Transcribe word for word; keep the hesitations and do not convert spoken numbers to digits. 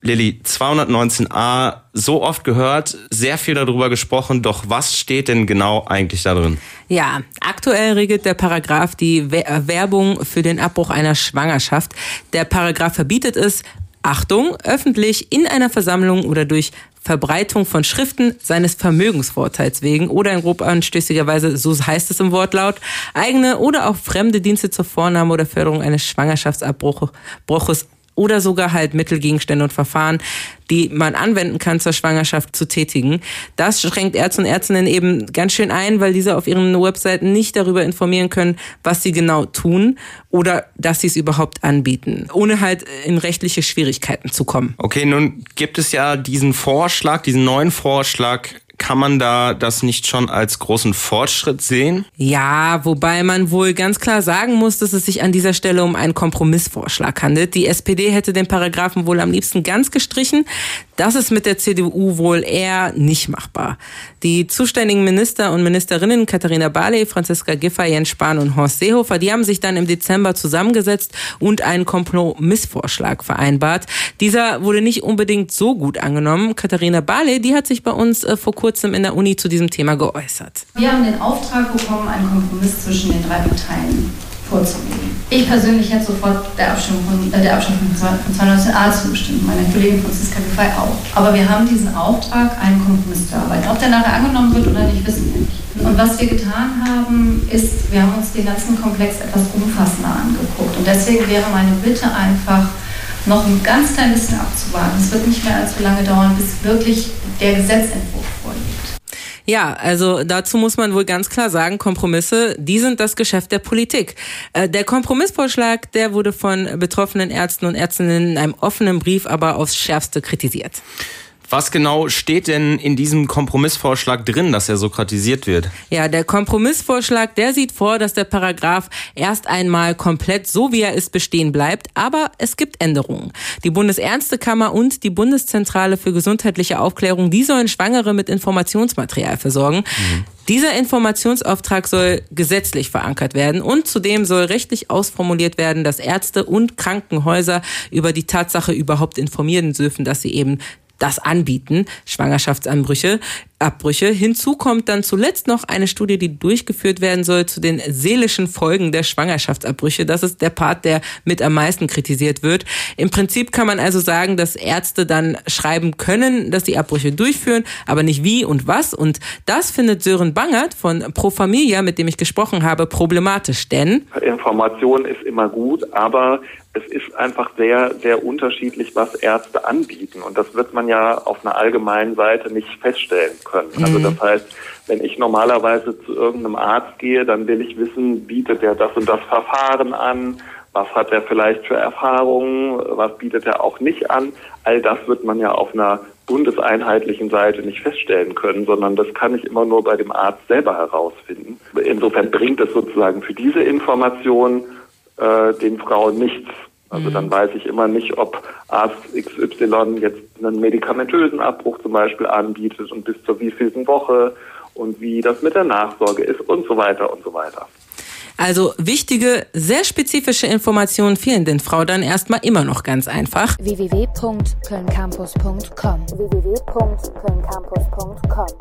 Lilly, zweihundertneunzehn a, so oft gehört, sehr viel darüber gesprochen, doch was steht denn genau eigentlich da drin? Ja, aktuell regelt der Paragraph die Werbung für den Abbruch einer Schwangerschaft. Der Paragraph verbietet es, Achtung, öffentlich in einer Versammlung oder durch Verbreitung von Schriften seines Vermögensvorteils wegen oder in grob anstößiger Weise, so heißt es im Wortlaut, eigene oder auch fremde Dienste zur Vornahme oder Förderung eines Schwangerschaftsabbruches oder sogar halt Mittel, Gegenstände und Verfahren, die man anwenden kann zur Schwangerschaft, zu tätigen. Das schränkt Ärzte und Ärztinnen eben ganz schön ein, weil diese auf ihren Webseiten nicht darüber informieren können, was sie genau tun oder dass sie es überhaupt anbieten, ohne halt in rechtliche Schwierigkeiten zu kommen. Okay, nun gibt es ja diesen Vorschlag, diesen neuen Vorschlag. Kann man da das nicht schon als großen Fortschritt sehen? Ja, wobei man wohl ganz klar sagen muss, dass es sich an dieser Stelle um einen Kompromissvorschlag handelt. Die S P D hätte den Paragraphen wohl am liebsten ganz gestrichen. Das ist mit der C D U wohl eher nicht machbar. Die zuständigen Minister und Ministerinnen Katharina Barley, Franziska Giffey, Jens Spahn und Horst Seehofer, die haben sich dann im Dezember zusammengesetzt und einen Kompromissvorschlag vereinbart. Dieser wurde nicht unbedingt so gut angenommen. Katharina Barley, die hat sich bei uns äh, vor kurzem in der Uni zu diesem Thema geäußert. Wir haben den Auftrag bekommen, einen Kompromiss zwischen den drei Parteien vorzulegen. Ich persönlich hätte sofort der Abstimmung von, äh, der Abstimmung von zweihundertneunzehn a zugestimmt, meine Kollegin Franziska Giffey auch. Aber wir haben diesen Auftrag, einen Kompromiss zu erarbeiten. Ob der nachher angenommen wird oder nicht, wissen wir nicht. Und was wir getan haben, ist, wir haben uns den ganzen Komplex etwas umfassender angeguckt. Und deswegen wäre meine Bitte einfach, noch ein ganz klein bisschen abzuwarten. Es wird nicht mehr allzu lange dauern, bis wirklich der Gesetzentwurf vorliegt. Ja, also dazu muss man wohl ganz klar sagen, Kompromisse, die sind das Geschäft der Politik. Der Kompromissvorschlag, der wurde von betroffenen Ärzten und Ärztinnen in einem offenen Brief aber aufs Schärfste kritisiert. Was genau steht denn in diesem Kompromissvorschlag drin, dass er so kritisiert wird? Ja, der Kompromissvorschlag, der sieht vor, dass der Paragraph erst einmal komplett so, wie er ist, bestehen bleibt. Aber es gibt Änderungen. Die Bundesärztekammer und die Bundeszentrale für gesundheitliche Aufklärung, die sollen Schwangere mit Informationsmaterial versorgen. Mhm. Dieser Informationsauftrag soll gesetzlich verankert werden und zudem soll rechtlich ausformuliert werden, dass Ärzte und Krankenhäuser über die Tatsache überhaupt informieren dürfen, dass sie eben das anbieten, Schwangerschaftsanbrüche, Abbrüche. Hinzu kommt dann zuletzt noch eine Studie, die durchgeführt werden soll zu den seelischen Folgen der Schwangerschaftsabbrüche. Das ist der Part, der mit am meisten kritisiert wird. Im Prinzip kann man also sagen, dass Ärzte dann schreiben können, dass sie Abbrüche durchführen, aber nicht wie und was. Und das findet Sören Bangert von Pro Familia, mit dem ich gesprochen habe, problematisch, denn Information ist immer gut, aber es ist einfach sehr, sehr unterschiedlich, was Ärzte anbieten. Und das wird man ja auf einer allgemeinen Seite nicht feststellen können. Also das heißt, wenn ich normalerweise zu irgendeinem Arzt gehe, dann will ich wissen, bietet er das und das Verfahren an, was hat er vielleicht für Erfahrungen, was bietet er auch nicht an. All das wird man ja auf einer bundeseinheitlichen Seite nicht feststellen können, sondern das kann ich immer nur bei dem Arzt selber herausfinden. Insofern bringt es sozusagen für diese Information äh, den Frauen nichts. Also dann weiß ich immer nicht, ob Arzt X Y jetzt einen medikamentösen Abbruch zum Beispiel anbietet und bis zur wievielten Woche und wie das mit der Nachsorge ist und so weiter und so weiter. Also wichtige, sehr spezifische Informationen fehlen den Frauen dann erstmal immer noch ganz einfach. w w w punkt köln campus punkt com w w w punkt köln campus punkt com